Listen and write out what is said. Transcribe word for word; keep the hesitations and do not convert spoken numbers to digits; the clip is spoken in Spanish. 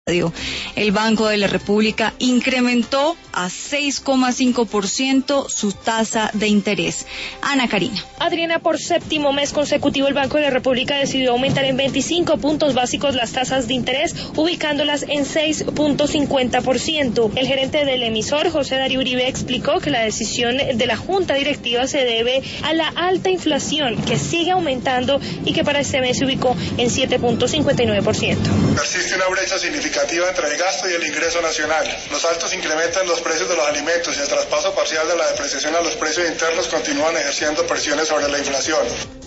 El Banco de la República incrementó a seis coma cinco por ciento su tasa de interés. Ana Karina. Adriana, por séptimo mes consecutivo el Banco de la República decidió aumentar en veinticinco puntos básicos las tasas de interés, ubicándolas en seis punto cincuenta por ciento. El gerente del emisor, José Darío Uribe, explicó que la decisión de la Junta Directiva se debe a la alta inflación que sigue aumentando y que para este mes se ubicó en siete punto cincuenta y nueve por ciento. Persiste una brecha significativa entre el gasto y el ingreso nacional. Los altos incrementos en los precios de los alimentos y el traspaso parcial de la depreciación a los precios internos continúan ejerciendo presiones sobre la inflación.